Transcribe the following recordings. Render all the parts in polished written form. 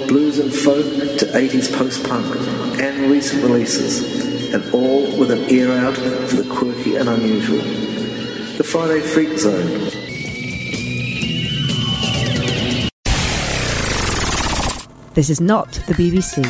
blues and folk to 80s post-punk, and recent releases, and all with an ear out for the quirky and unusual. The Friday Freak Zone. This is not the BBC.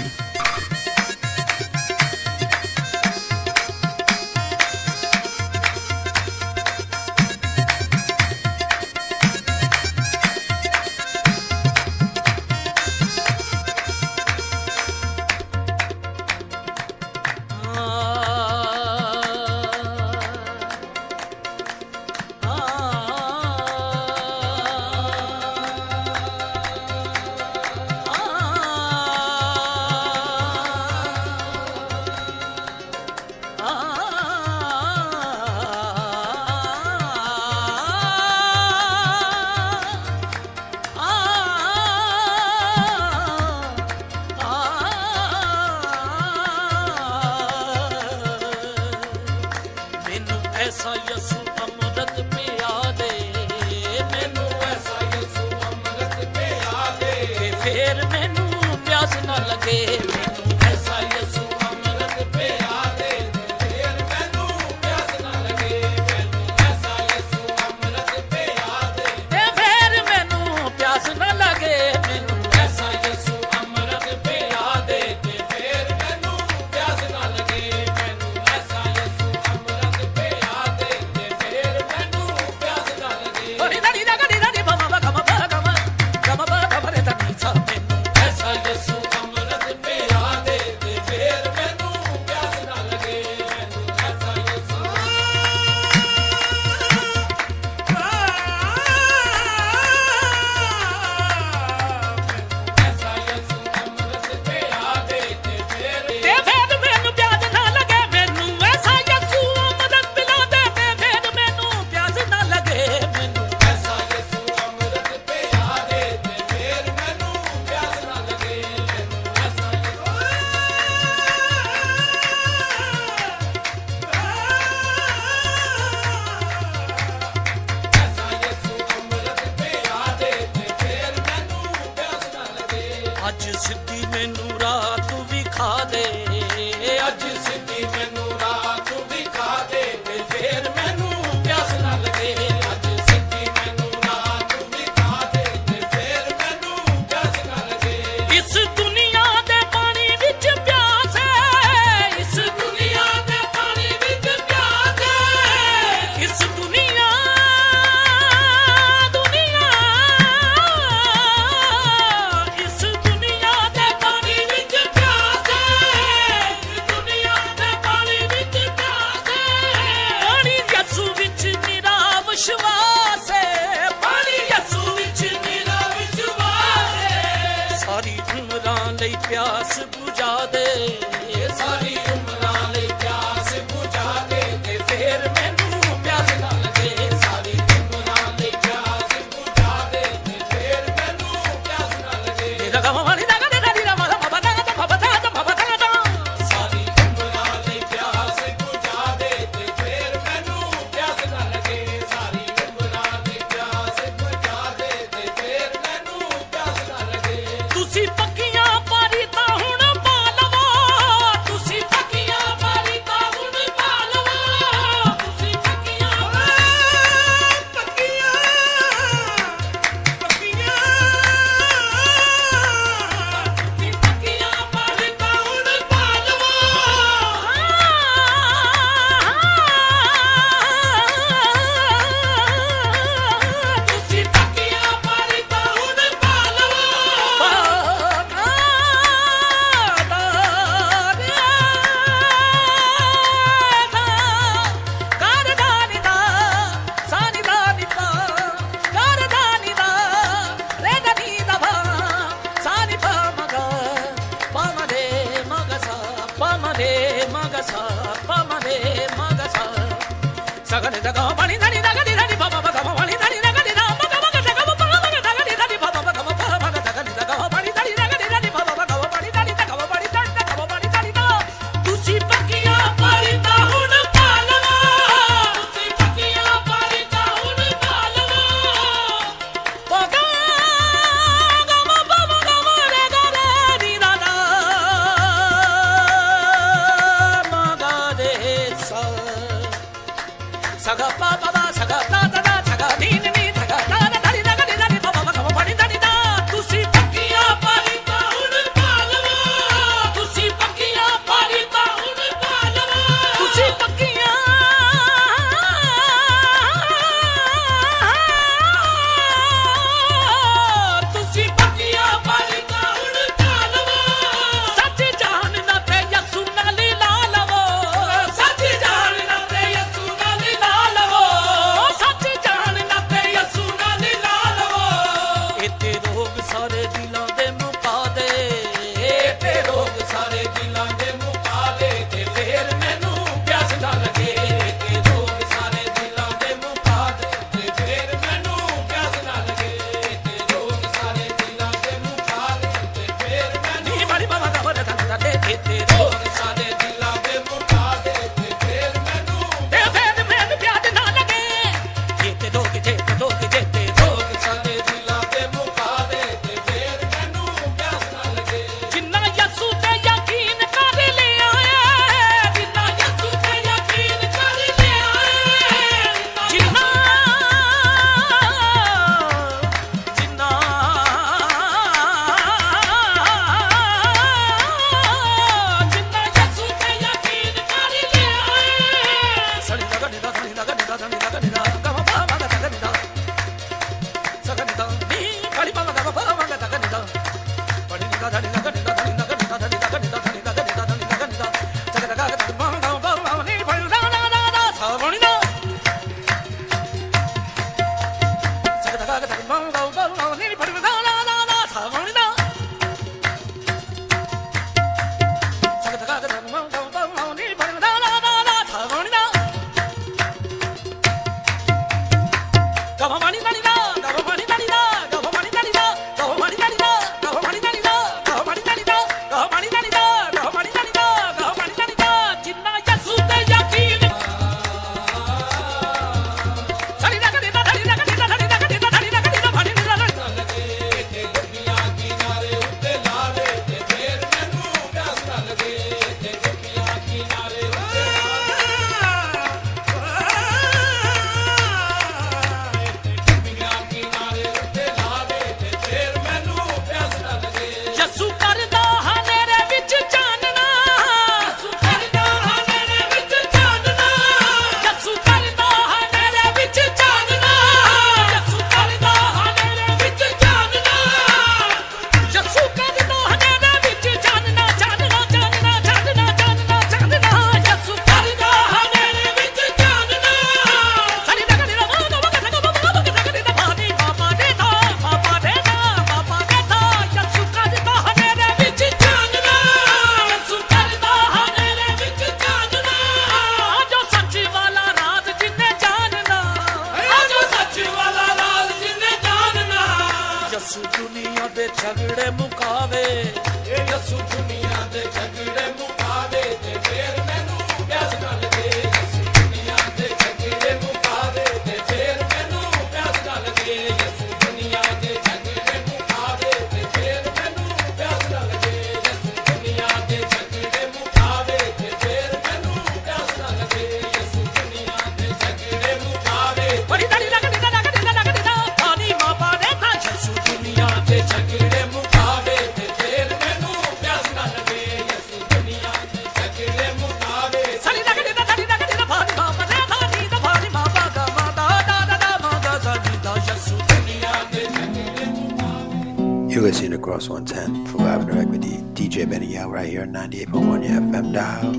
You're listening to Cross 110 for Live and Direct with DJ Benny Yell right here on 98.1 FM dial.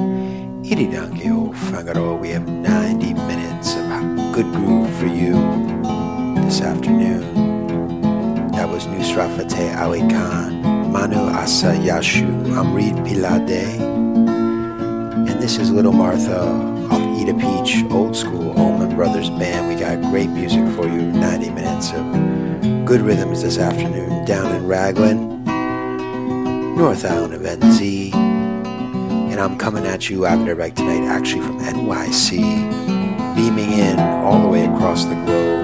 Iridangio Fangaro. We have 90 minutes of good groove for you this afternoon. That was Nusrafate Ali Khan, Manu Asa Yashu, Amrit Pilade. And this is Little Martha off Eat a Peach, old school Allman Brothers Band. We got great music for you, 90 minutes of good rhythms this afternoon down in Raglan, North Island of NZ. And I'm coming at you live and direct tonight, actually from NYC, beaming in all the way across the globe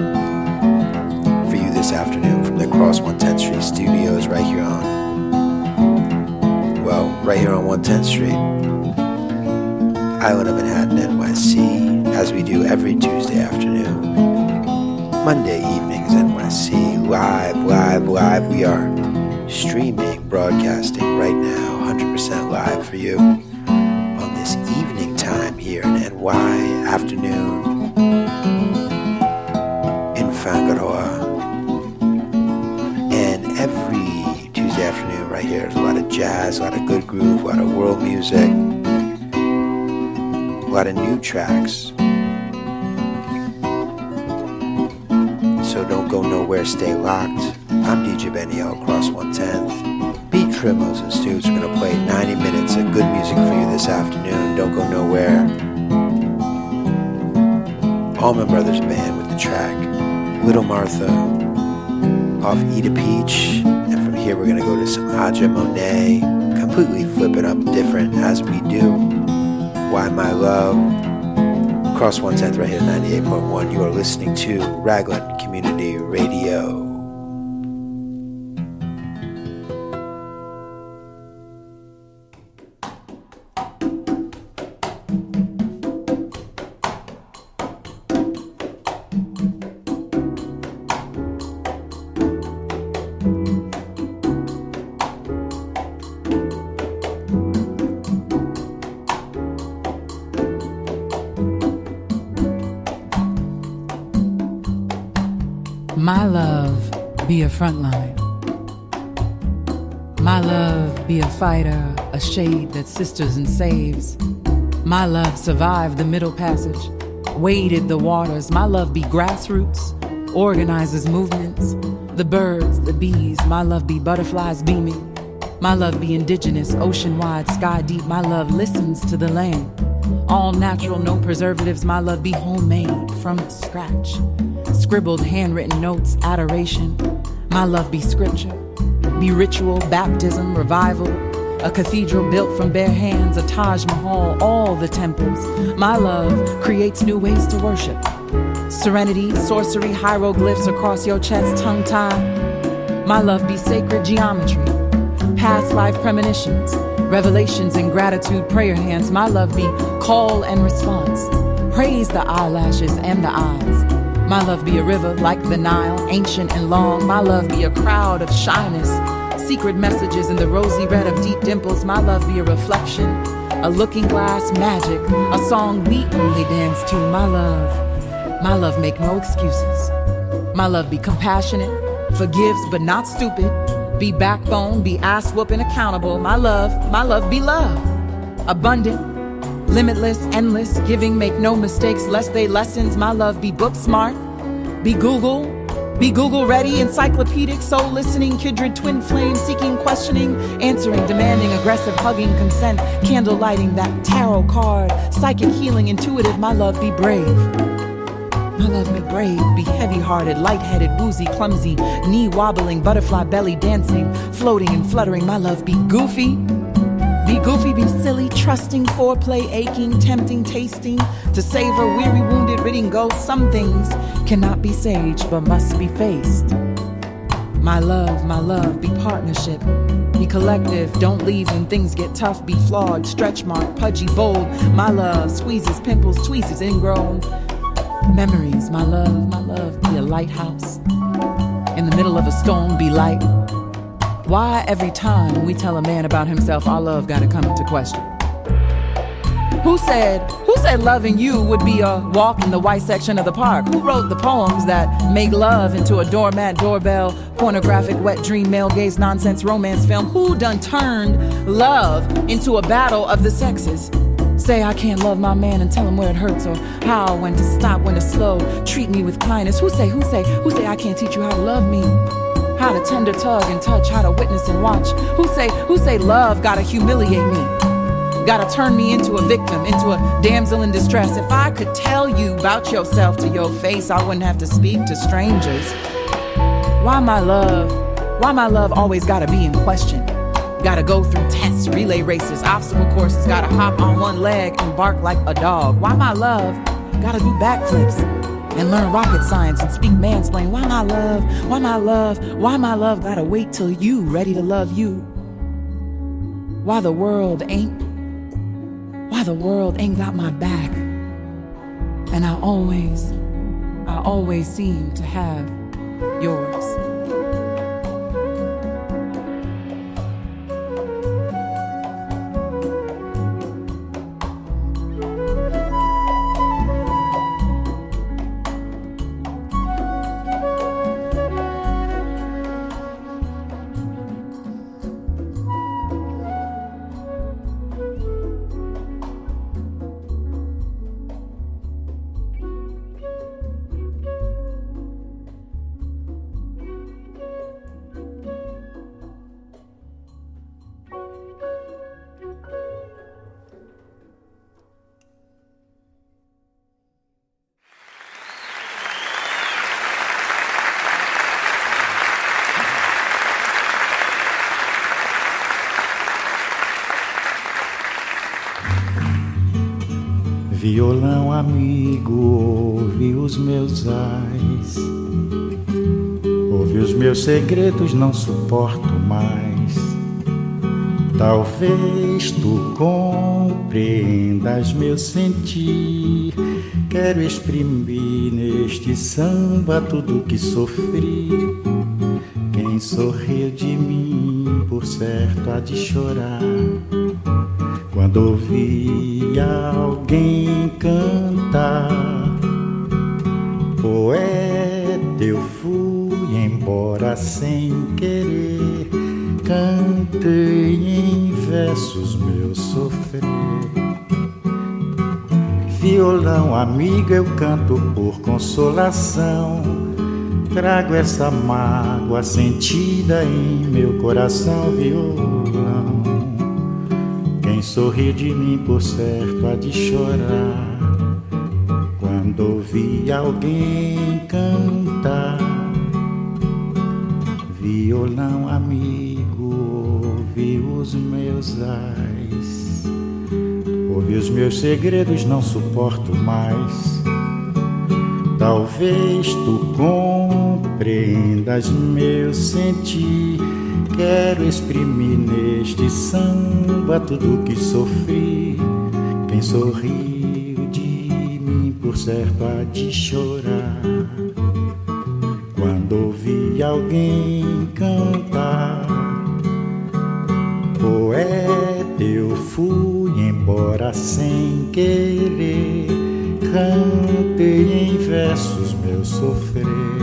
for you this afternoon from the Cross 110th Street studios right here on 110th Street, Island of Manhattan, NYC, as we do every Tuesday afternoon. Monday evenings, NYC, live. We are streaming, broadcasting right now, 100% live for you on this evening time here in NY, afternoon in Fangarawa. And every Tuesday afternoon right here, there's a lot of jazz, a lot of good groove, a lot of world music, a lot of new tracks. So don't go nowhere, stay locked. I'm DJ Benny L, Cross 110th. Beat Trimos and Stoots are going to play 90 minutes of good music for you this afternoon. Don't go nowhere. Allman Brothers Band with the track Little Martha off Eat a Peach. And from here we're going to go to some Aja Monet, completely flip it up different as we do. Why My Love. Cross 110th right here, 98.1. You are listening to Raglan Community Radio. My love be a front line. My love be a fighter, a shade that sisters and saves. My love survived the middle passage, waded the waters. My love be grassroots, organizes movements. The birds, the bees, my love be butterflies beaming. My love be indigenous, ocean wide, sky deep. My love listens to the land. All natural, no preservatives. My love be homemade from scratch. Scribbled, handwritten notes, adoration. My love be scripture, be ritual, baptism, revival. A cathedral built from bare hands, a Taj Mahal, all the temples. My love creates new ways to worship. Serenity, sorcery, hieroglyphs across your chest, tongue-tied. My love be sacred geometry, past life premonitions, revelations in gratitude, prayer hands. My love be call and response. Praise the eyelashes and the eyes. My love be a river like the Nile, ancient and long. My love be a crowd of shyness, secret messages in the rosy red of deep dimples. My love be a reflection, a looking glass magic, a song we only dance to. My love make no excuses. My love be compassionate, forgives but not stupid, be backbone, be ass whooping accountable. My love be love, abundant, limitless, endless, giving, make no mistakes, lest they lessons. My love be book smart, be Google ready, encyclopedic, soul listening, kindred twin flame, seeking, questioning, answering, demanding, aggressive, hugging, consent, candle lighting, that tarot card, psychic healing, intuitive. My love be brave. My love be brave, be heavy-hearted, light-headed, woozy, clumsy, knee wobbling, butterfly belly dancing, floating and fluttering. My love be goofy. Be goofy, be silly, trusting, foreplay, aching, tempting, tasting, to savor, weary, wounded, ridding ghosts. Some things cannot be saged, but must be faced. My love, be partnership, be collective, don't leave when things get tough, be flawed, stretch mark, pudgy, bold. My love squeezes, pimples, tweezes, ingrown memories. My love, be a lighthouse. In the middle of a storm, be light. Why every time we tell a man about himself, our love gotta come into question? Who said loving you would be a walk in the white section of the park? Who wrote the poems that make love into a doormat, doorbell, pornographic, wet dream, male gaze, nonsense, romance film? Who done turned love into a battle of the sexes? Say I can't love my man and tell him where it hurts, or how, when to stop, when to slow, treat me with kindness. Who say I can't teach you how to love me? How to tender tug and touch, how to witness and watch. Who say love gotta humiliate me? Gotta turn me into a victim, into a damsel in distress. If I could tell you about yourself to your face, I wouldn't have to speak to strangers. Why my love always gotta be in question? Gotta go through tests, relay races, obstacle courses, gotta hop on one leg and bark like a dog. Why my love gotta do backflips and learn rocket science and speak mansplain? Why my love gotta wait till you ready to love you? Why the world ain't got my back, and I always seem to have yours. Violão amigo, ouve os meus ais, ouve os meus segredos, não suporto mais. Talvez tu compreendas meu sentir. Quero exprimir neste samba tudo que sofri. Quem sorriu de mim, por certo há de chorar. Quando ouvi alguém cantar, poeta, eu fui embora sem querer. Cantei cantei em versos meu sofrer. Violão amigo, eu canto por consolação. Trago essa mágoa sentida em meu coração, violão. Quem sorri de mim por certo há de chorar quando ouvi alguém cantar. Violão amigo, ouve os meus ais, ouve os meus segredos, não suporto mais. Talvez tu compreendas meu sentir. Quero exprimir neste samba tudo que sofri. Quem sorriu de mim por certo há de chorar quando ouvi alguém cantar. Poeta, eu fui embora sem querer. Cantei em versos meu sofrer.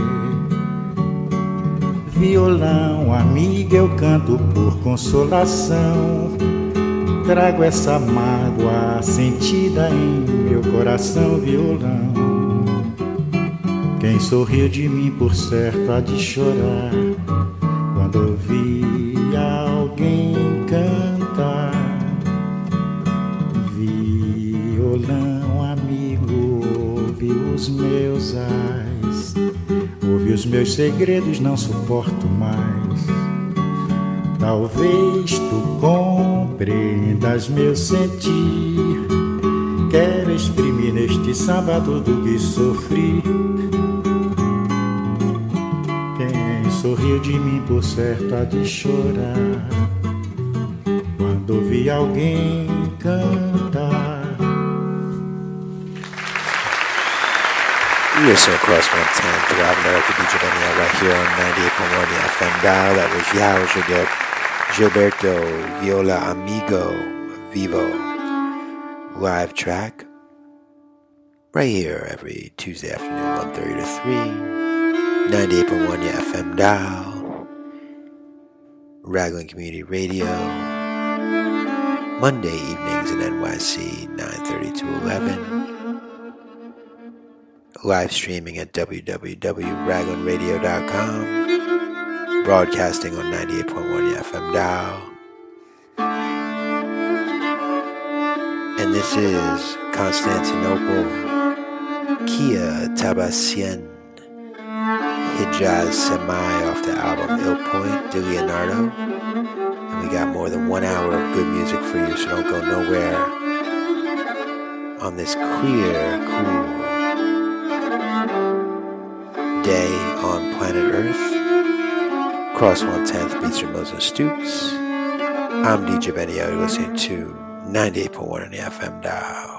Violão amiga, eu canto por consolação. Trago essa mágoa sentida em meu coração, violão. Quem sorriu de mim por certo há de chorar quando ouvi alguém cantar. Violão amigo, ouve os meus ais, ouve os meus segredos, não suporto mais. Talvez tu compreendas meu sentir. Quero exprimir neste samba tudo que sofri. Quem sorriu de mim por certo há de chorar quando ouvi alguém cantar. Listen across 110 to Lavender Record, DJ Benny right here on 98.1 FM dial. That was Yao Gilberto Viola Amigo Vivo live track right here every Tuesday afternoon, 1:30 to 3, 98.1 FM dial, Raglan Community Radio. Monday evenings in NYC, 9:30 to 11. Live streaming at www.raglanradio.com. Broadcasting on 98.1 FM dial. And this is Constantinople, Kia Tabasien, Hijaz Semai off the album Il Point de Leonardo. And we got more than 1 hour of good music for you, so don't go nowhere on this clear, cool day on planet Earth. Cross 110th beats your Moses Stoops. I'm DJ Benny. You're listening to 98.1 on the FM dial.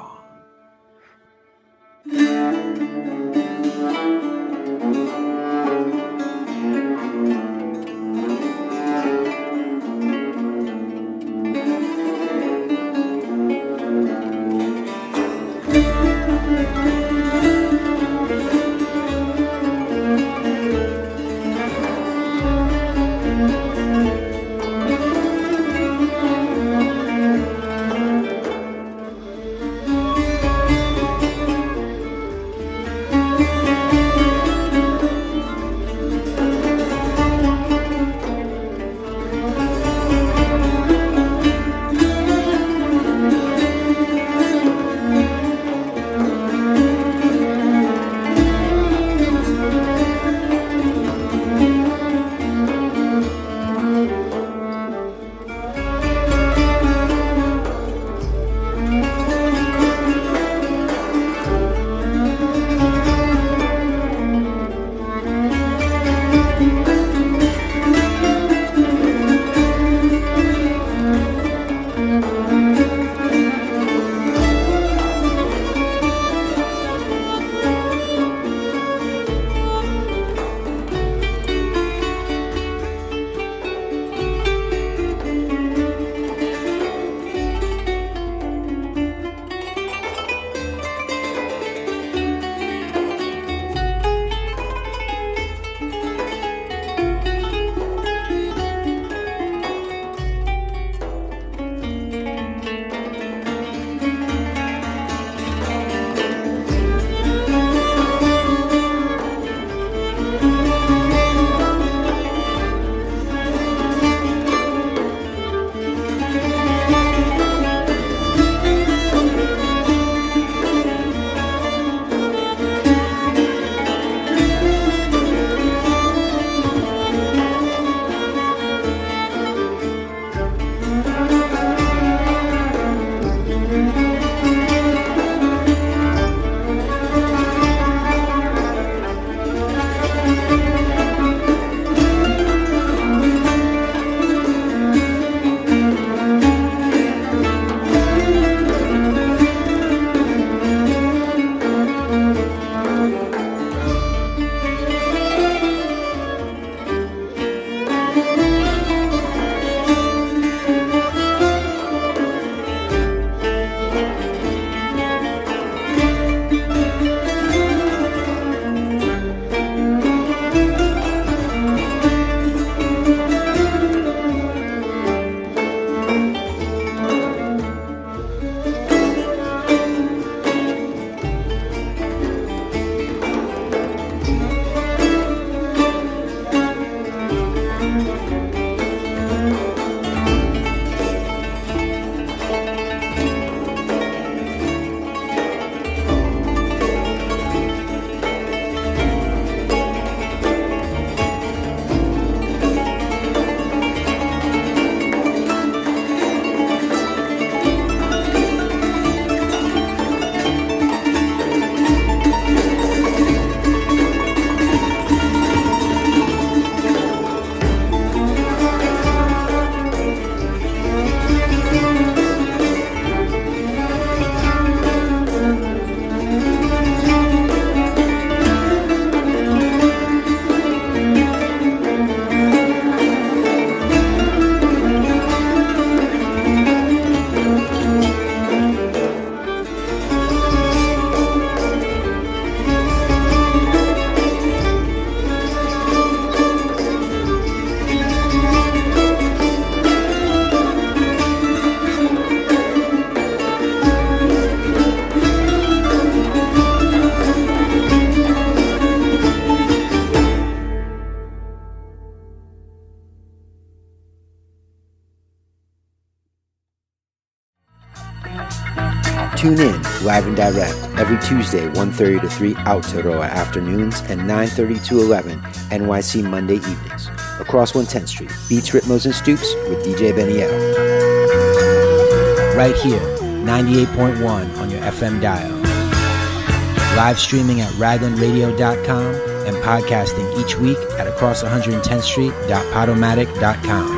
Tune in live and direct every Tuesday 1:30 to 3 Aotearoa afternoons and 9:30 to 11 NYC Monday evenings. Across 110th Street, Beats, Ritmos, and Stoops with DJ Benny L. Right here, 98.1 on your FM dial. Live streaming at raglanradio.com and podcasting each week at across110thstreet.podomatic.com.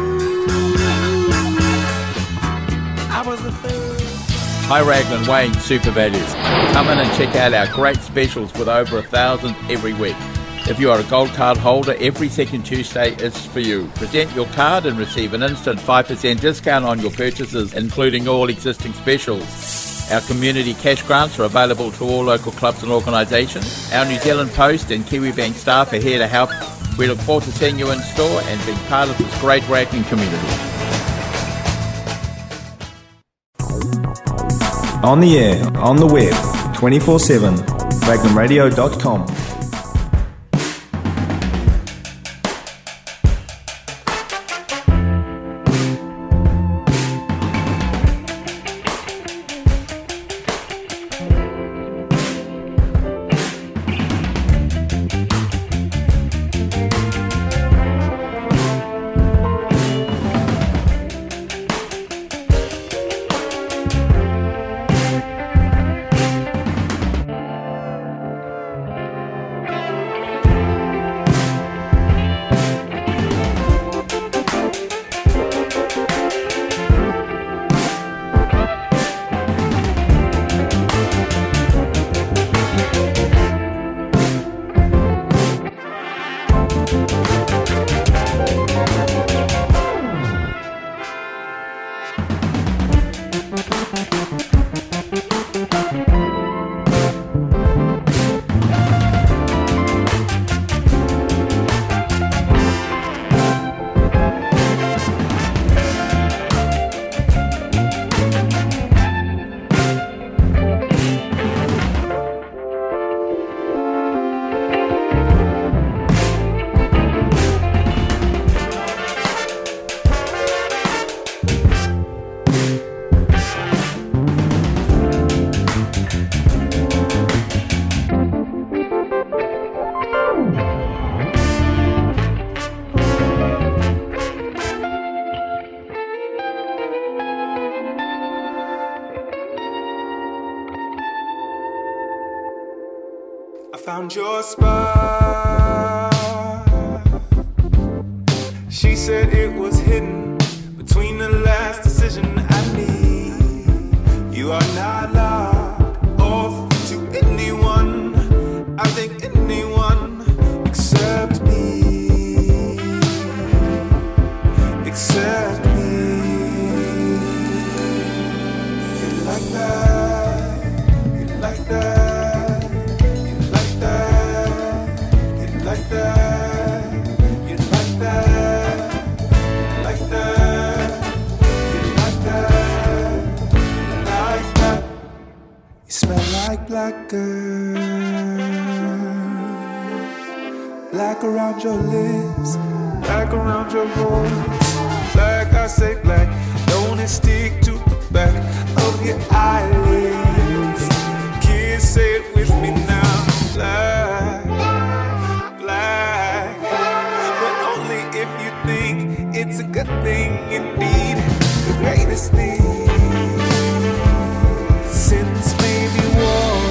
Hi Raglan, Wayne, Super Values. Come in and check out our great specials with over 1,000 every week. If you are a gold card holder, every second Tuesday is for you. Present your card and receive an instant 5% discount on your purchases, including all existing specials. Our community cash grants are available to all local clubs and organisations. Our New Zealand Post and Kiwibank staff are here to help. We look forward to seeing you in store and being part of this great Raglan community. On the air, on the web, 24/7, raglanradio.com. Found your spot. She said it was hidden between the last decision I made. You are not locked off to anyone. I think anyone except me. Except me. You like that? You like that? Like that, you like that, you like that, you like that, you like that. You smell like black girls, black around your lips, black around your voice, black, I say black, don't it stick to the back of your eyelids. Kids, say it with me now, black. It's a good thing indeed, the greatest thing since maybe water.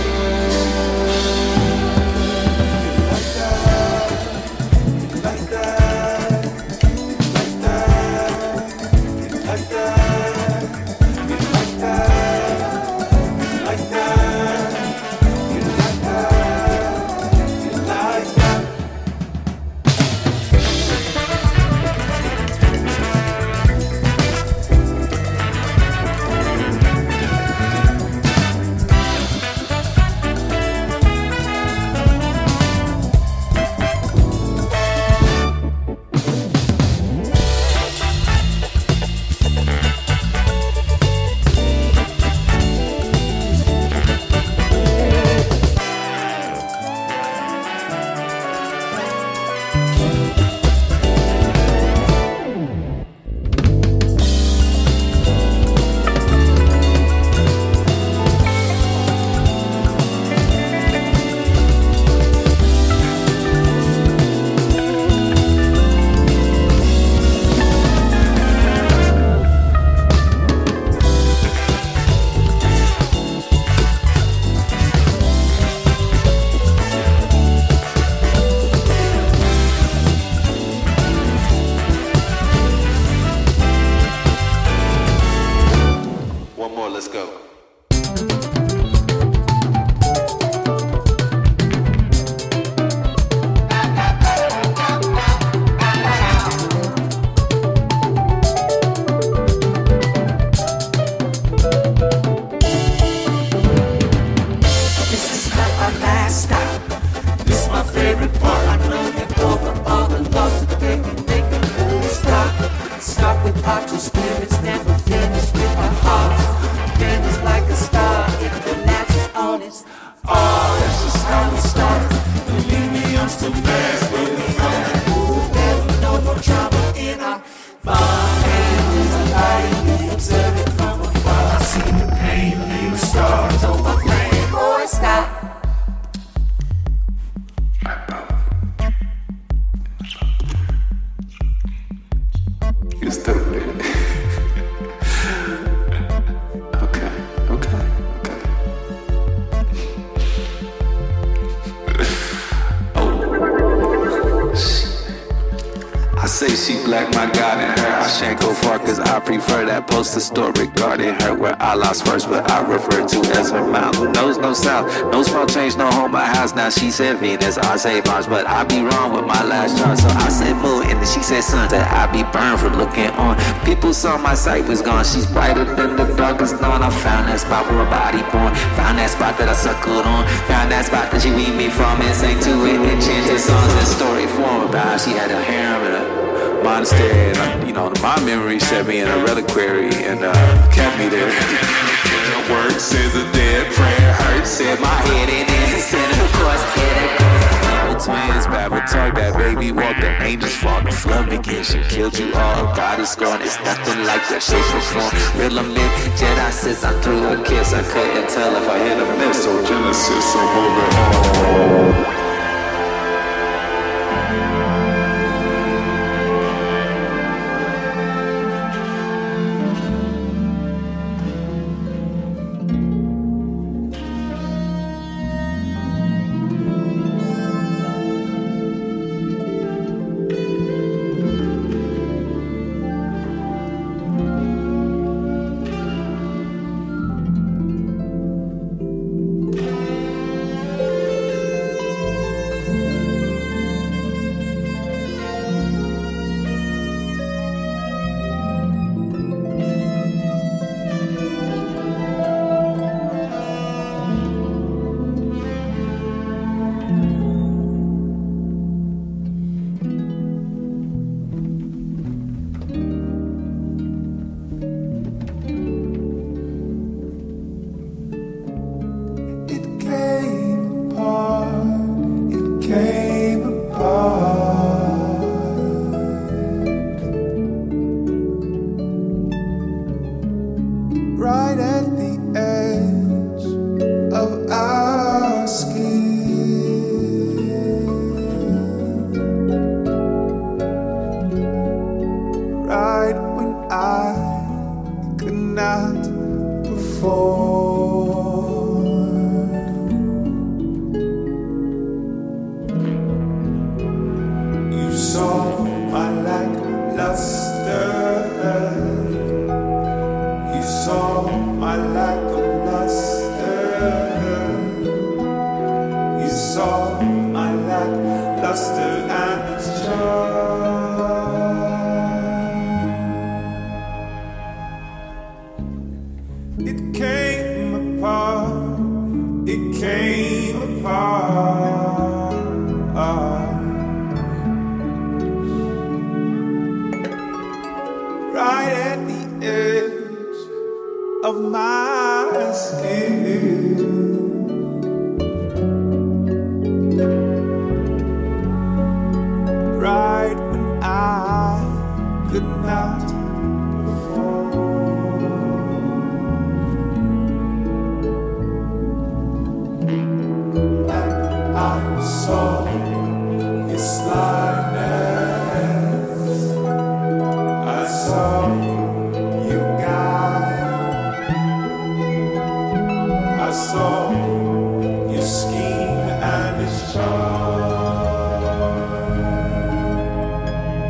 You like that, you like that, you like that, you like that, you like that, you like that, you like that, you like that. One more, let's go. Spirits never finish with our hearts. Famous like a star, it collapses on its. Oh, that's just how it starts. Believe me, I'm still mad, but we'll never know no trauma in our mind. Pain is a light, we observe it from afar. I see the pain, leave the stars on my brain. Boy, stop. You're stupid. I say she black, my God in her. I shan't go far cause I prefer that poster store regarding her, where I lost first, but I refer to as her mouth. Who knows no south, no small change, no home, my house. Now she said Venus, I say Mars, but I be wrong with my last chart. So I said moon, and then she said sun, that I be burned for looking on. People saw my sight was gone, she's brighter than the darkest dawn. I found that spot where a body born, found that spot that I suckled on, found that spot that she weaned me from, and sang to it and chanted songs and story form about how she had a harem and a monastery, and my memory set me in a reliquary and kept me there. Word says a dead prayer hurts, said my head in it, said of course, twins, Babel talk, that baby walk, the angels fall, the flood begins, she killed you all, God is gone, it's nothing like that shape or form. Real men, Jedi says I threw a kiss, I couldn't tell if I hit a miss, so Genesis, so move it on.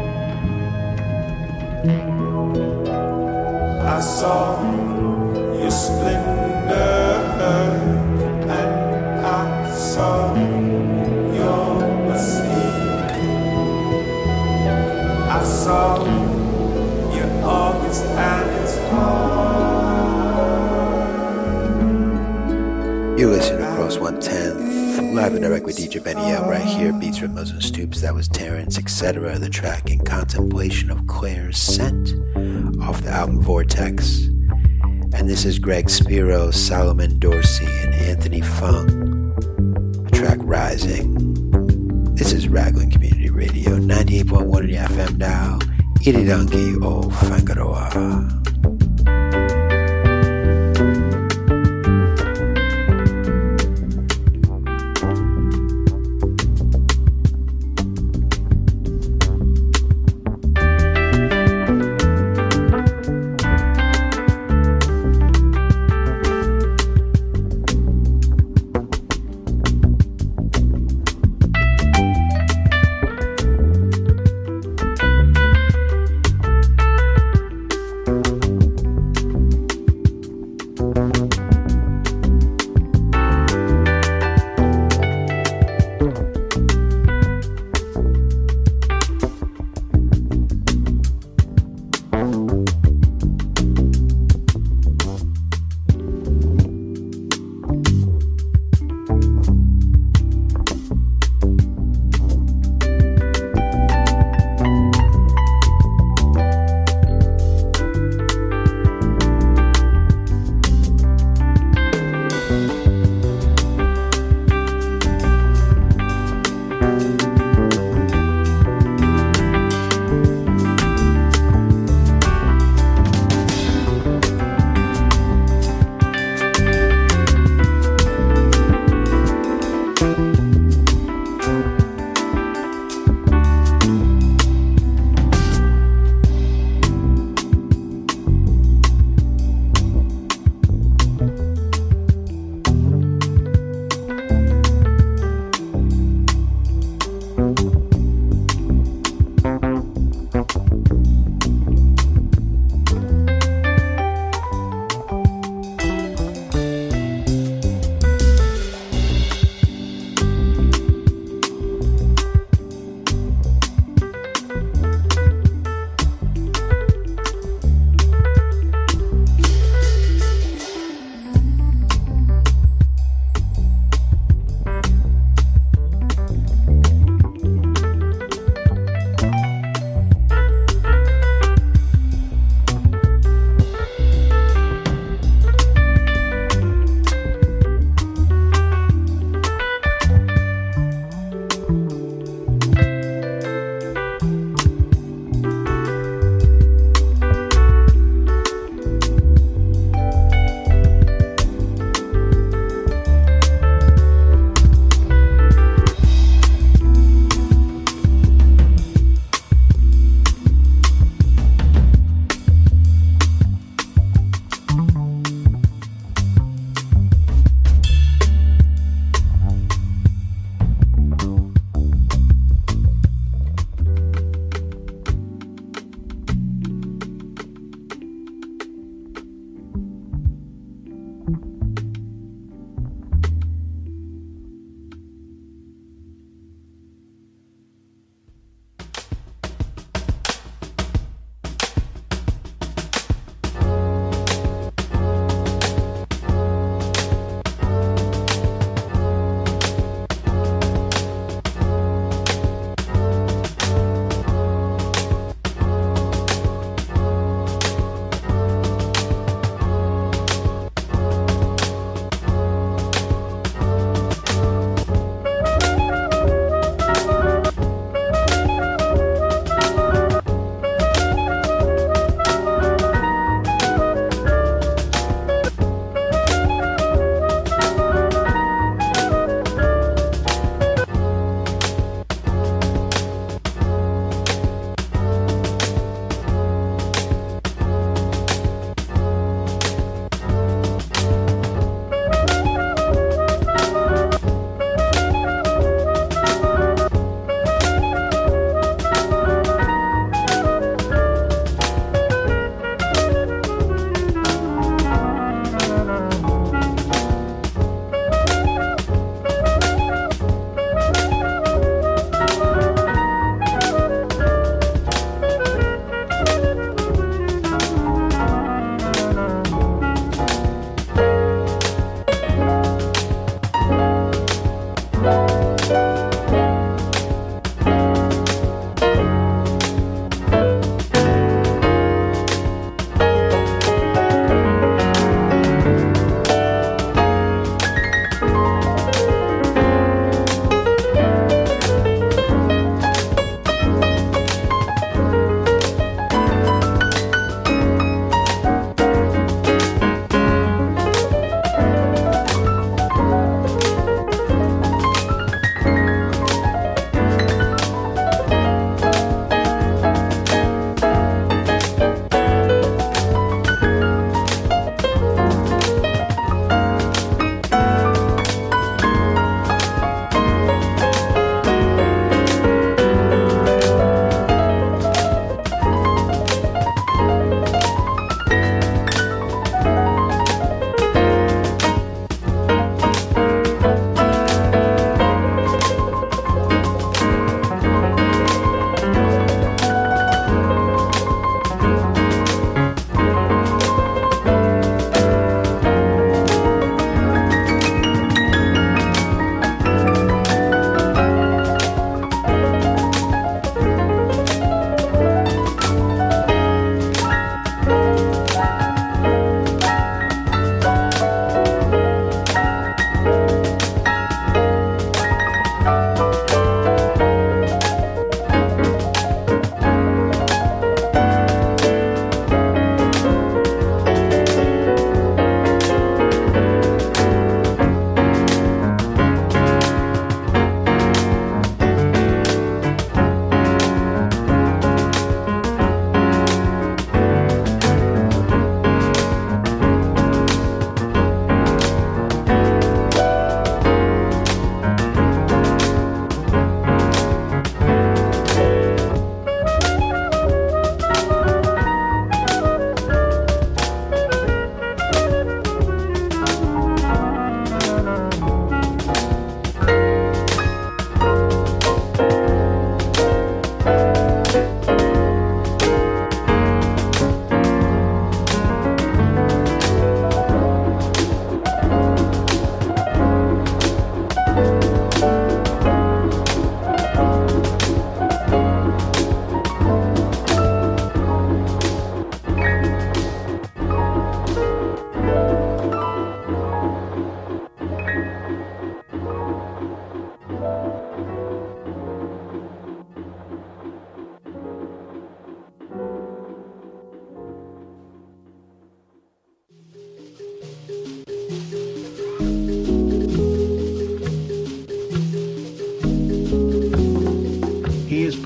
I saw your You listen to Cross 110, live and direct with DJ Benny L right here, Beats from Muslim Stoops. That was Terrence, etc. The track In Contemplation of Claire's Scent off the album Vortex. And this is Greg Spiro, Solomon Dorsey, and Anthony Fung. The track Rising. This is Raglan Community Radio, 98.1 in the FM dial. Iridangi o Fangaroa.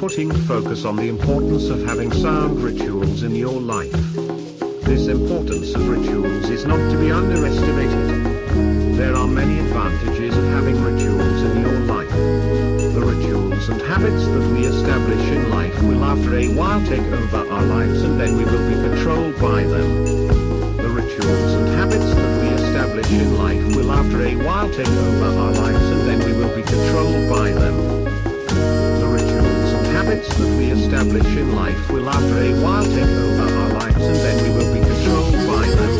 putting focus on the importance of having sound rituals in your life. This importance of rituals is not to be underestimated. There are many advantages of having rituals in your life. The rituals and habits that we establish in life will after a while take over our lives, and then we will be controlled by them. The rituals and habits that we establish in life will after a while take over our lives, and then we will be controlled by them. The rituals and habits that we establish in life will after a while take over our lives, and then we will be controlled by them.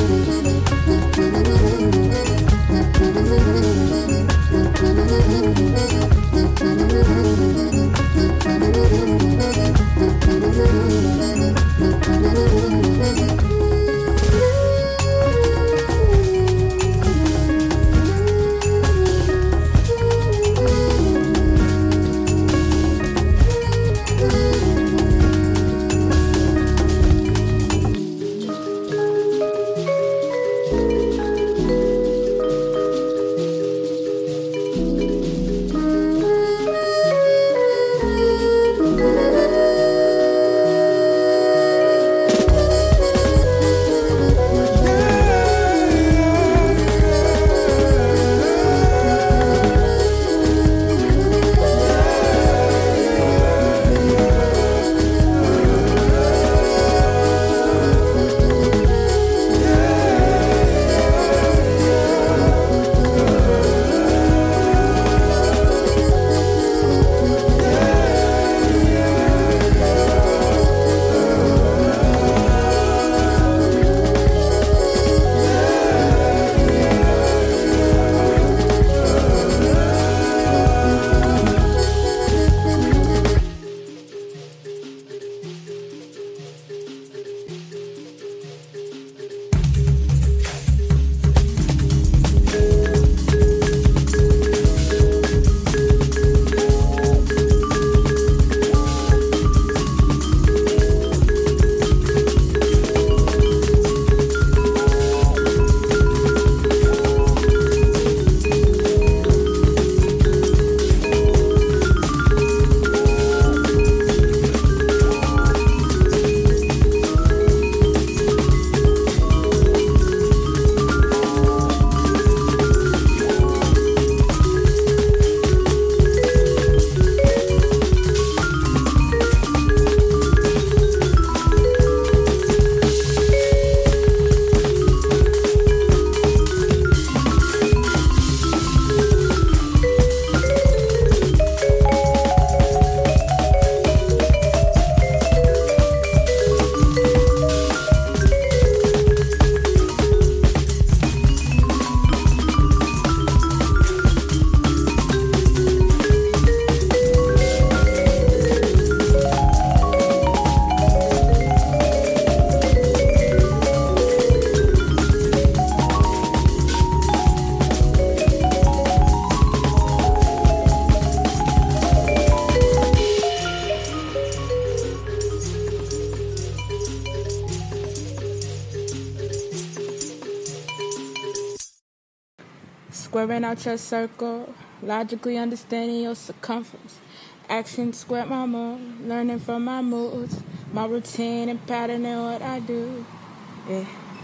Squaring out your circle, logically understanding your circumference. Action square my moon, learning from my moods, my routine and pattern and what I do. Yeah.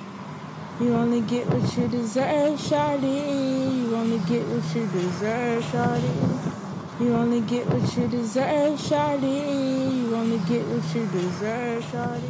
You only get what you deserve, shawty. You only get what you deserve, shawty. You only get what you deserve, shawty. You only get what you deserve, shawty.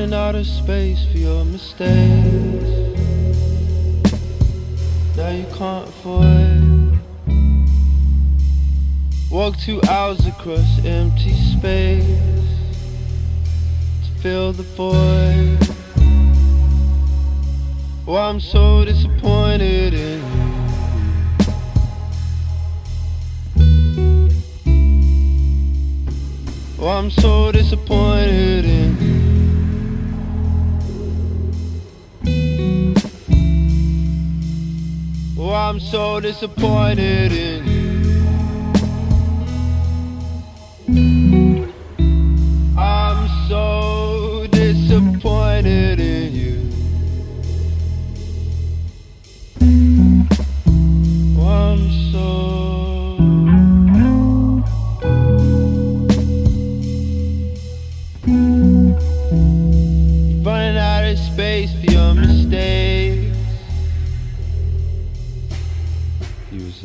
running out of space for your mistakes. Now you can't avoid. Walk 2 hours across empty space to fill the void. Oh, I'm so disappointed in you. Oh, I'm so disappointed in you. Oh, I'm so disappointed in you. I'm so disappointed in you. Oh, I'm so. You're running out of space for your mistakes. He was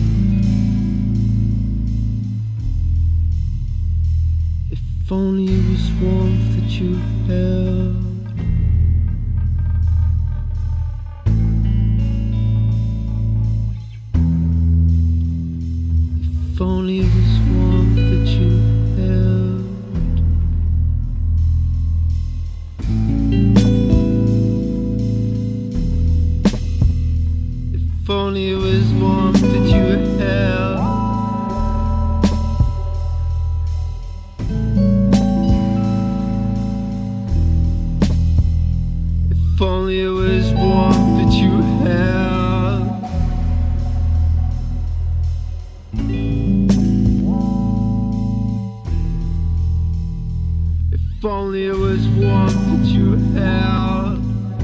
if only it was warmth that you held. If only it was warmth that you held. If only it was warmth that you held. If only it was warmth that you held. If only it was warmth that you held.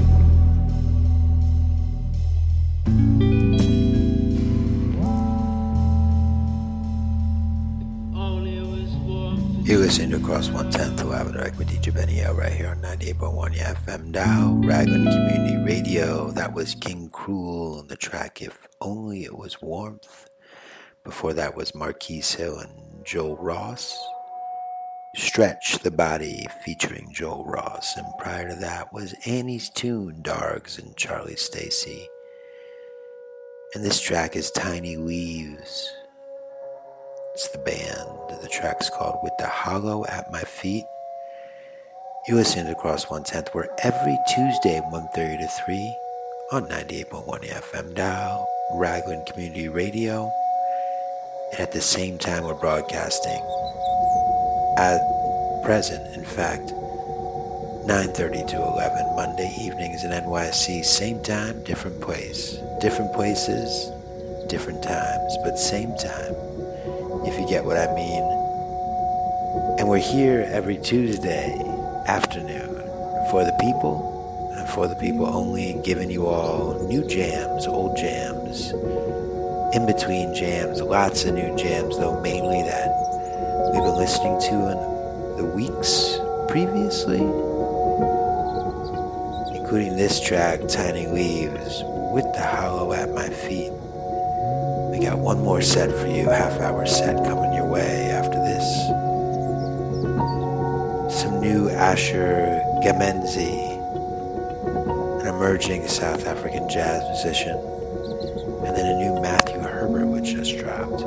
You're listening to Cross 110th Live Direct with DJ Benny L right here on 98.1 FM dial, Raglan Community Radio. That was King Cruel on the track If Only It Was Warmth. Before that was Marquise Hill and Joel Ross. Stretch the Body featuring Joel Ross. And prior to that was Annie's Tune, Dargs and Charlie Stacey. And this track is Tiny Leaves. It's the band. The track's called With the Hollow at My Feet. You listen to Cross 110th. We're every Tuesday 1:30 to 3 on 98.1 FM dial, Raglan Community Radio. And at the same time we're broadcasting at present, in fact, 9:30 to 11 Monday evenings in NYC. Same time, different place. Different places, different times, but same time, if you get what I mean. And we're here every Tuesday afternoon for the people, and for the people only, giving you all new jams, old jams, in between jams, lots of new jams, though mainly that we've been listening to in the weeks previously, including this track, Tiny Leaves, With the Hollow at My Feet. We got one more set for you, half-hour set coming your way after this. Some new Asher Gamenzi, an emerging South African jazz musician, and then a new Matthew Herbert which just dropped.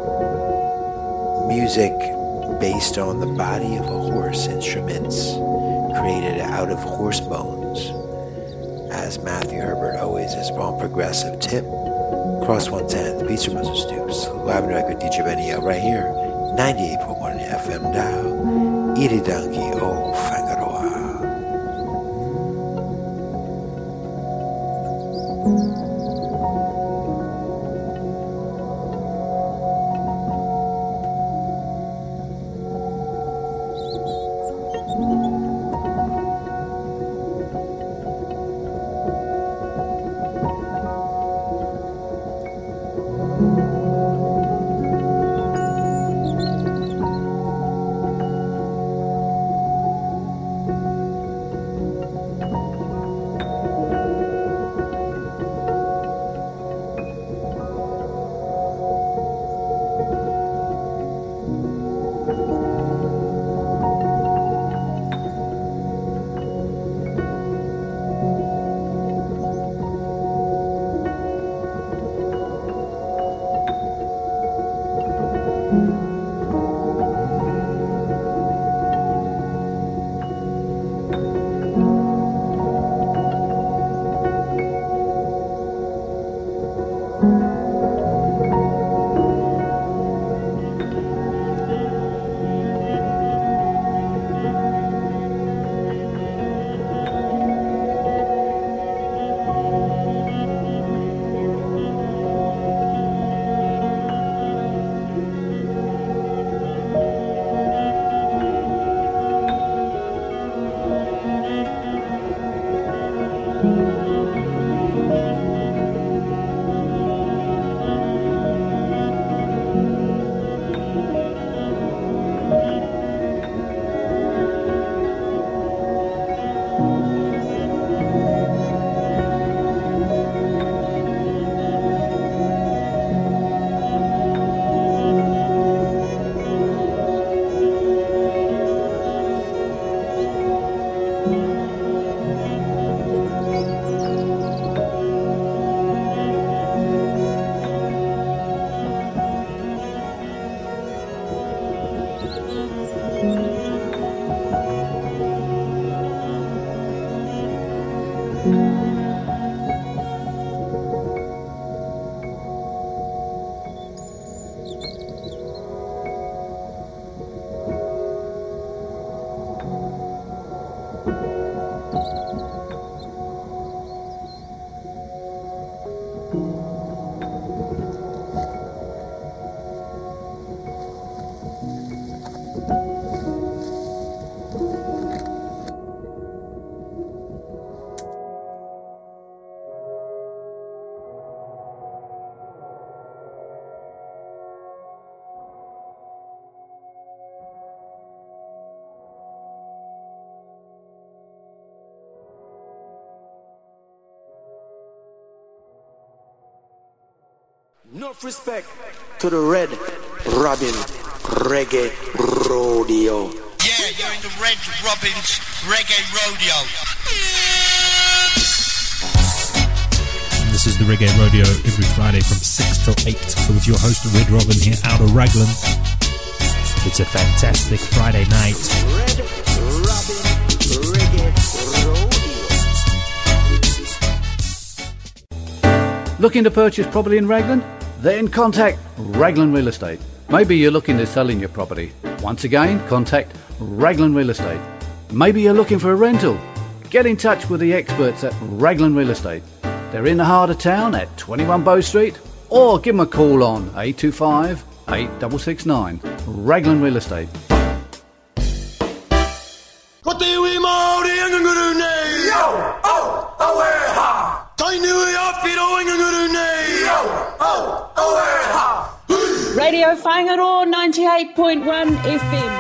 Music based on the body of a horse, instruments created out of horse bones, as Matthew Herbert always is on progressive tip. Cross 110, the Beats from Moses Stoops, live and direct with DJ Benny L right here, 98.1 FM dial, Iridangi o Fangaroa. Enough respect to the Red Robin Reggae Rodeo. Yeah, you're in the Red Robin's Reggae Rodeo. This is the Reggae Rodeo every Friday from 6 till 8 with your host Red Robin here out of Raglan. It's a fantastic Friday night. Red Robin Reggae Rodeo. Looking to purchase property in Raglan? Then contact Raglan Real Estate. Maybe you're looking to sell in your property. Once again, contact Raglan Real Estate. Maybe you're looking for a rental. Get in touch with the experts at Raglan Real Estate. They're in the heart of town at 21 Bow Street, or give them a call on 825 8669. Raglan Real Estate. Radio Whangaroa 98.1 FM.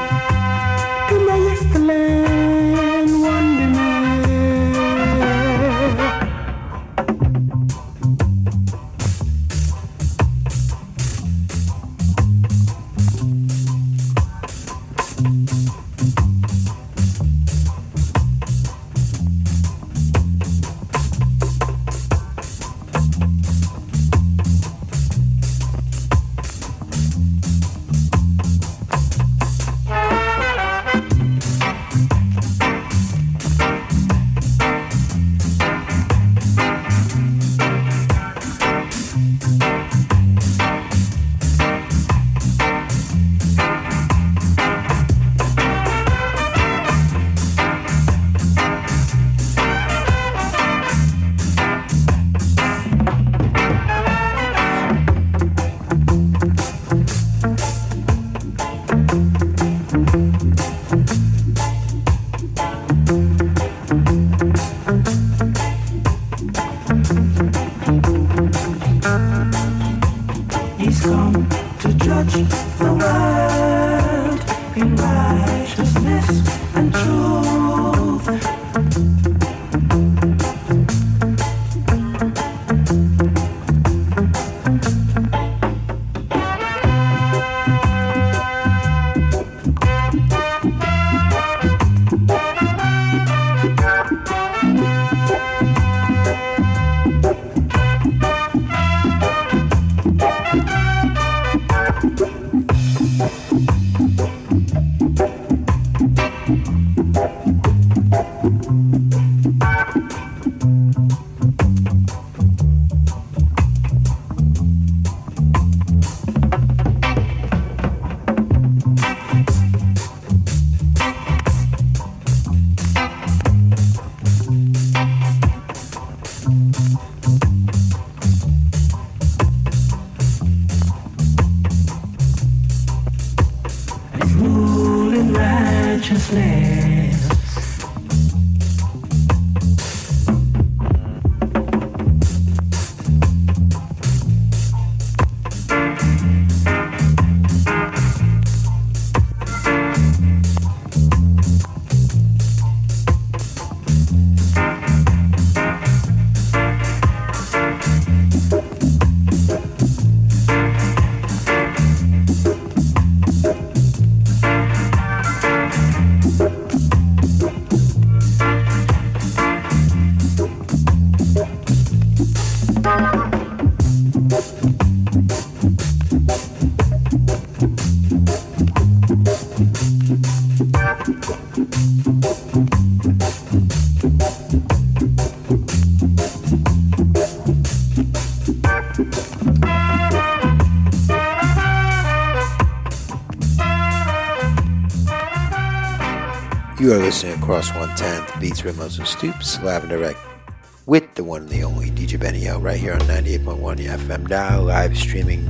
You are listening across 110 to Beats Rimos and Stoops, live and direct with the one and the only DJ Benny L right here on 98.1 FM dial, live streaming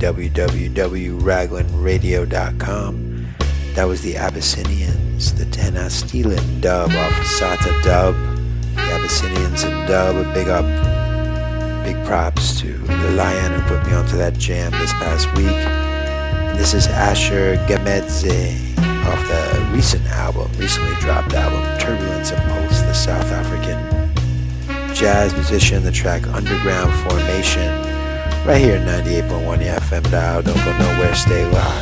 www.raglanradio.com. That was the Abyssinians, the Tenastilin dub off of Sata Dub. The Abyssinians and dub, a big up, big props to the Lion who put me onto that jam this past week. And this is Asher Gemedze off the recently dropped album, Turbulence and Pulse, the South African jazz musician. The track Underground Formation Right here at 98.1 FM dial. Don't go nowhere, stay locked.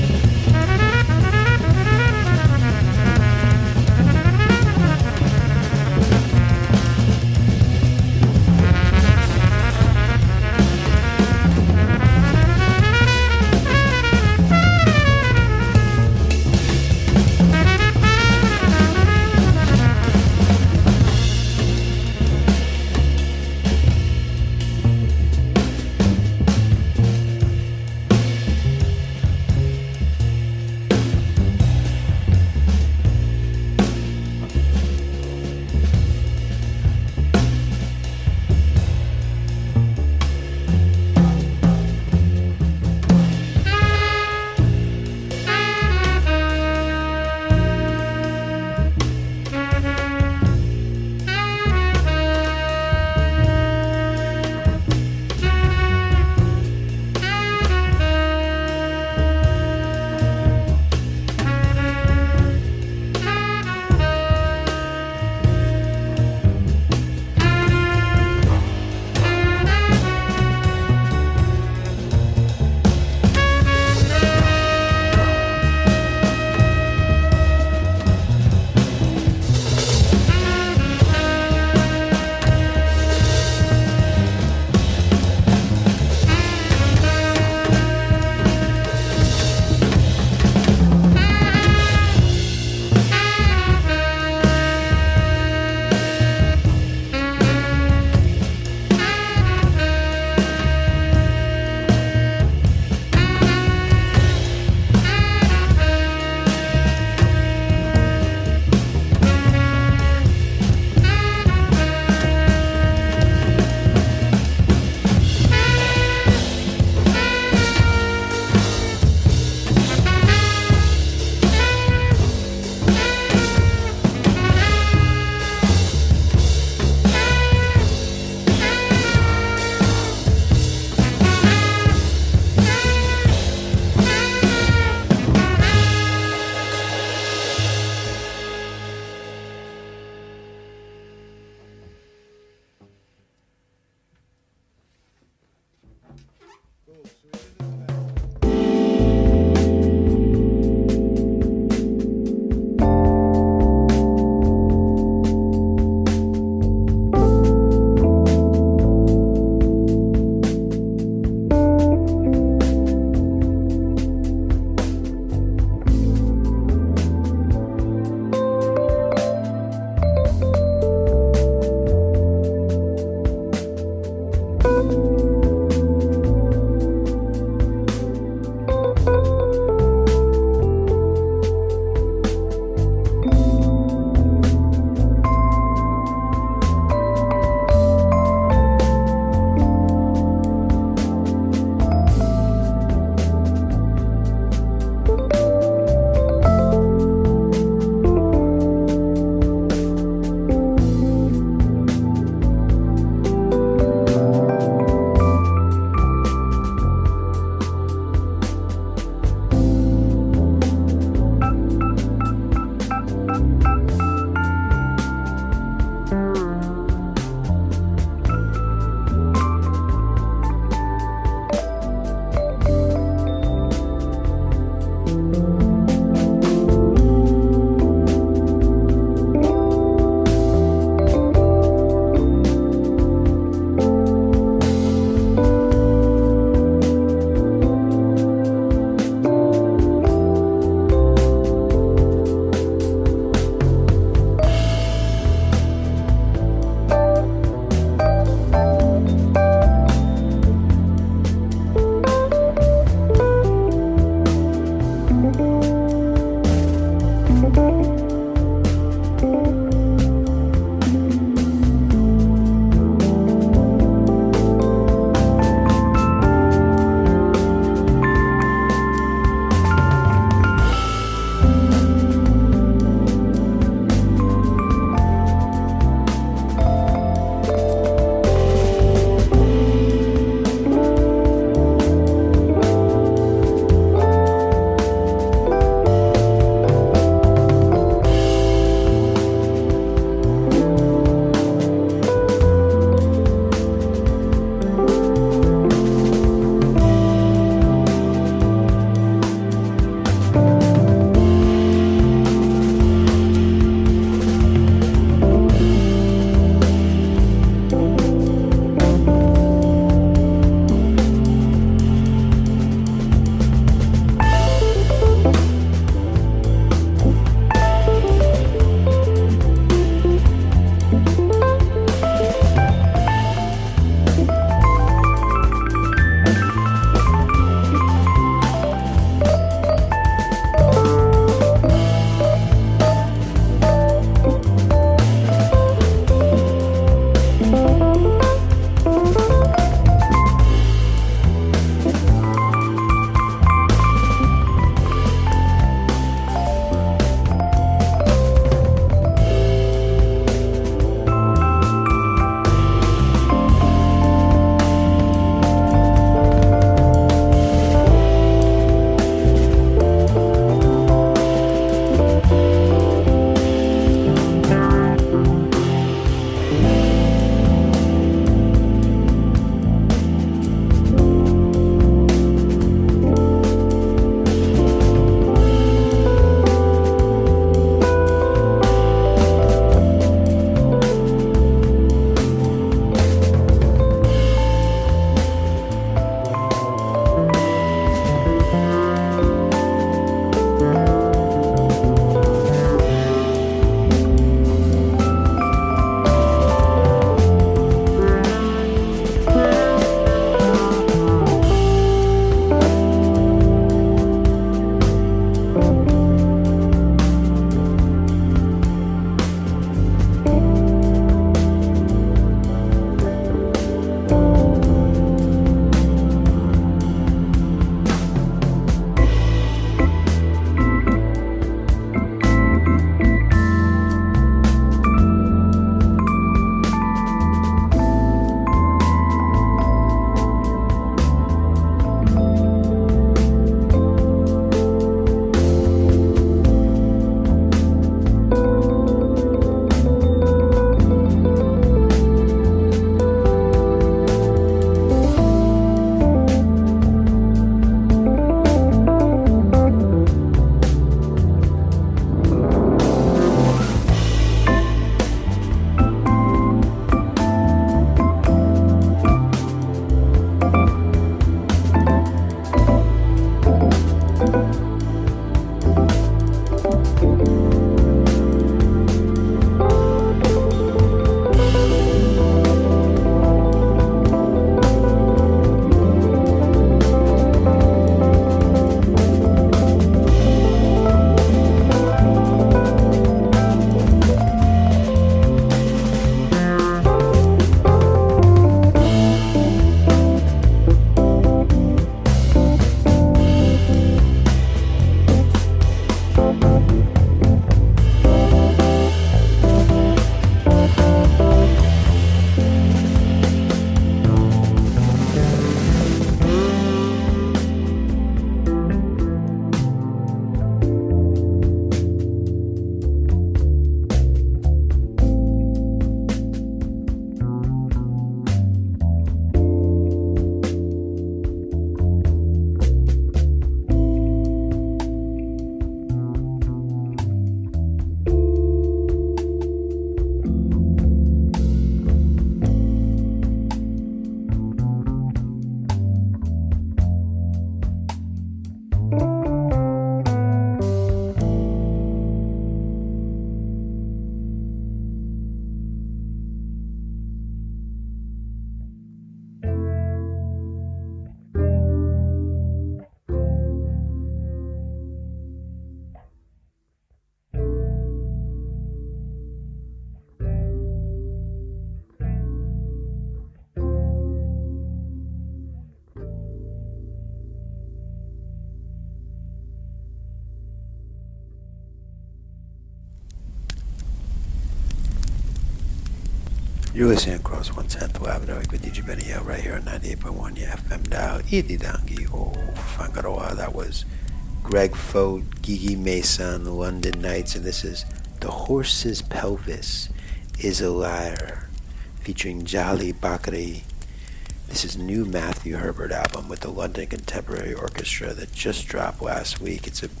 You're listening across 110th Avenue with DJ Benny L right here on 98.1 FM dial. Itidangi o Fangaroa. That was Greg Fote, Gigi Mason, London Nights, and this is The Horse's Pelvis is a Liar, featuring Jali Bakri. This is new Matthew Herbert album with the London Contemporary Orchestra that just dropped last week. It's a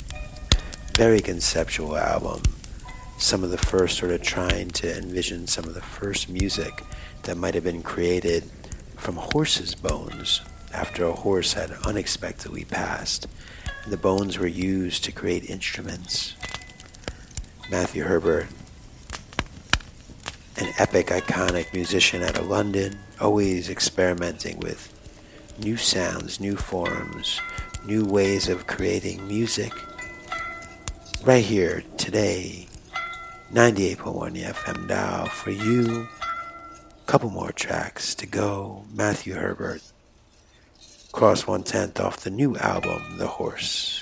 very conceptual album. Some of the first sort of trying to envision some of the first music that might have been created from horses' bones after a horse had unexpectedly passed. And the bones were used to create instruments. Matthew Herbert, an epic, iconic musician out of London, always experimenting with new sounds, new forms, new ways of creating music. Right here, today, 98.1 FM dial for you. Couple more tracks to go. Matthew Herbert, Cross 110th off the new album, The Horse.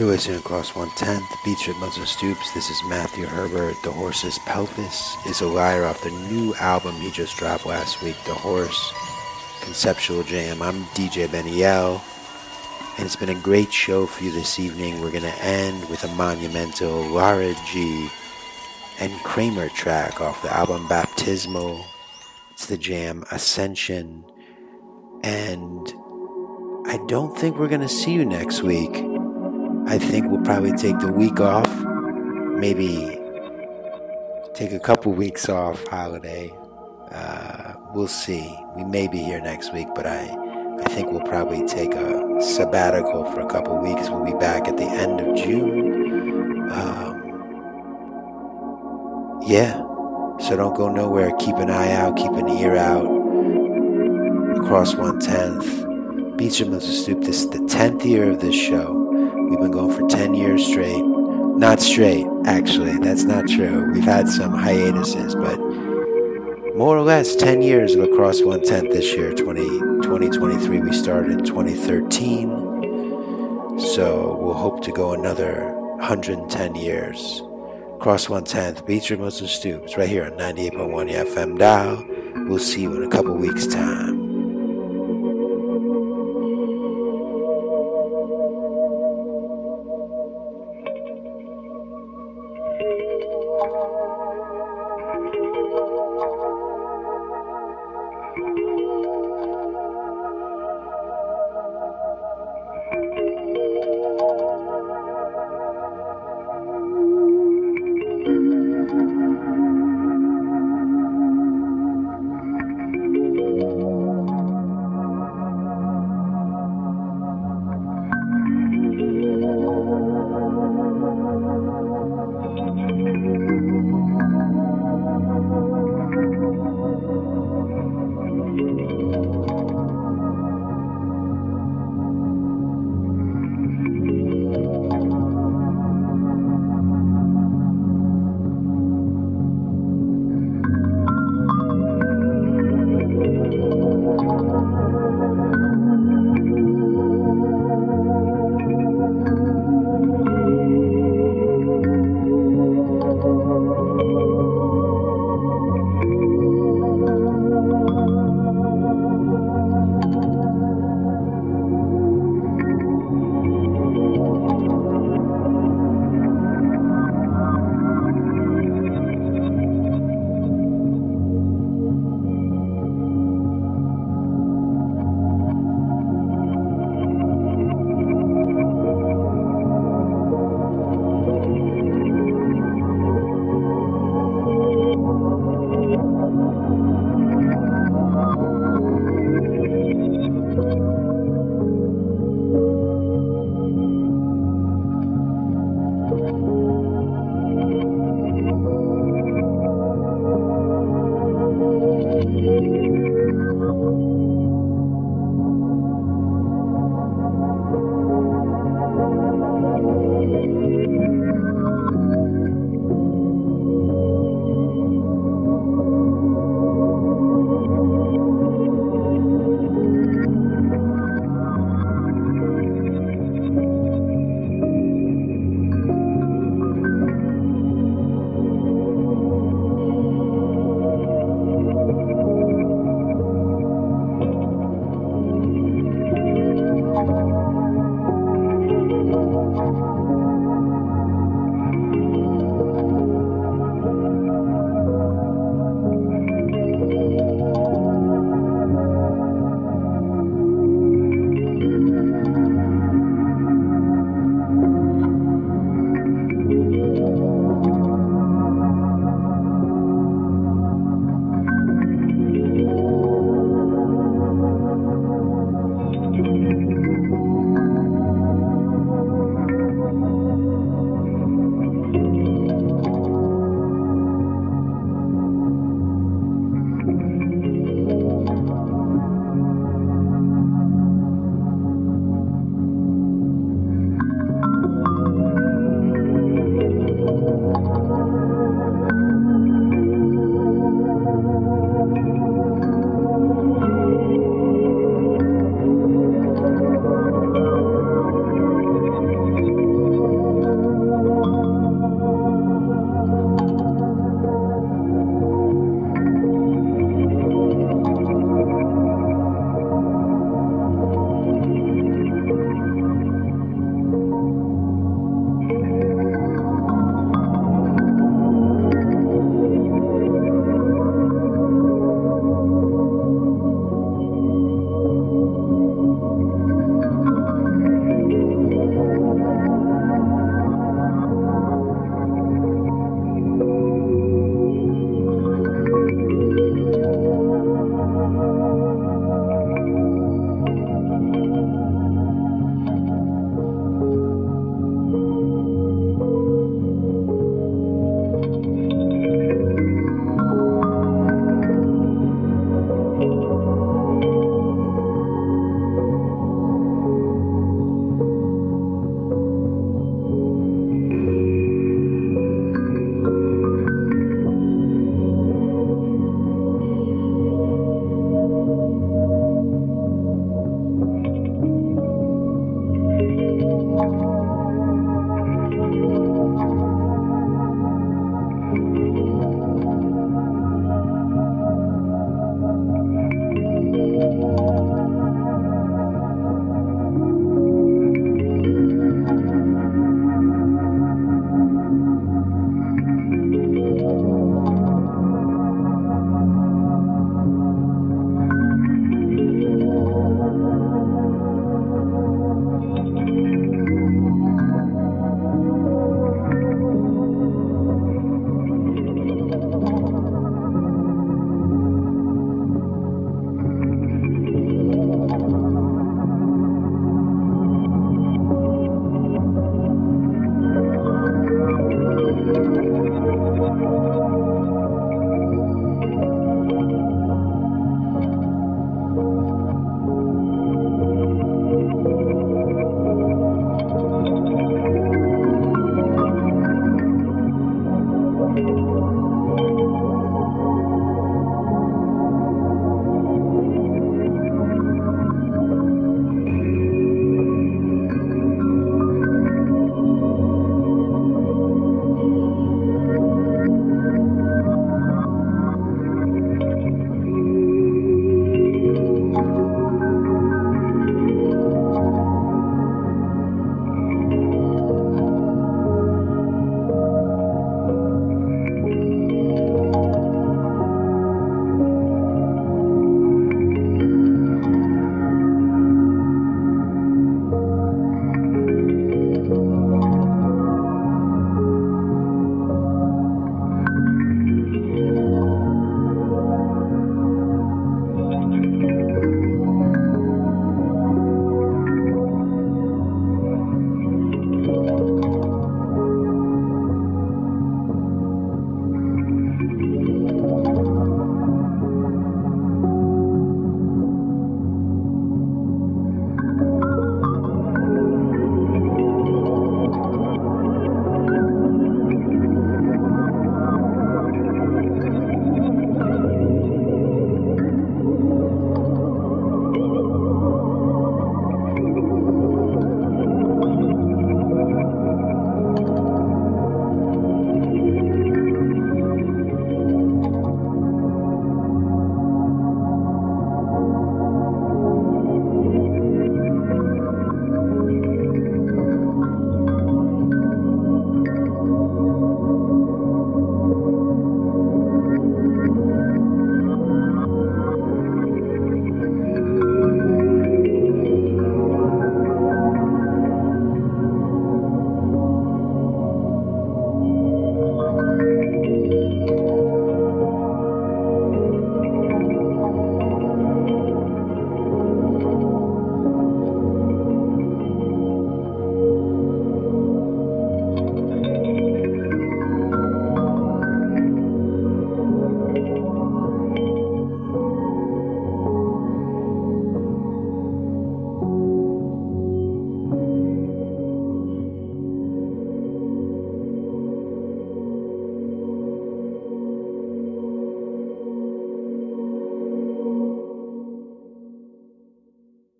You're listening across 110th, Beach at Muscle Stoops. This is Matthew Herbert. The Horse's Pelvis is a liar off the new album he just dropped last week, The Horse Conceptual Jam. I'm DJ Benny L, and it's been a great show for you this evening. We're going to end with a monumental Lara G and Kramer track off the album Baptismal. It's the jam Ascension, and I don't think we're going to see you next week. I think we'll probably take the week off, maybe take a couple weeks off, holiday. We'll see. We may be here next week, but I think we'll probably take a sabbatical for a couple weeks. We'll be back at the end of June. Yeah, so don't go nowhere. Keep an eye out, keep an ear out. Across 110th, Beach of Muscle Stoop. This is the 10th year of this show. We've been going for 10 years straight. Not straight, actually. That's not true. We've had some hiatuses, but more or less 10 years of Across 110th this year, 2023. We started in 2013. So we'll hope to go another 110 years. Across 110th, Beach of Muslim Stoops, right here on 98.1 FM dial. We'll see you in a couple weeks' time.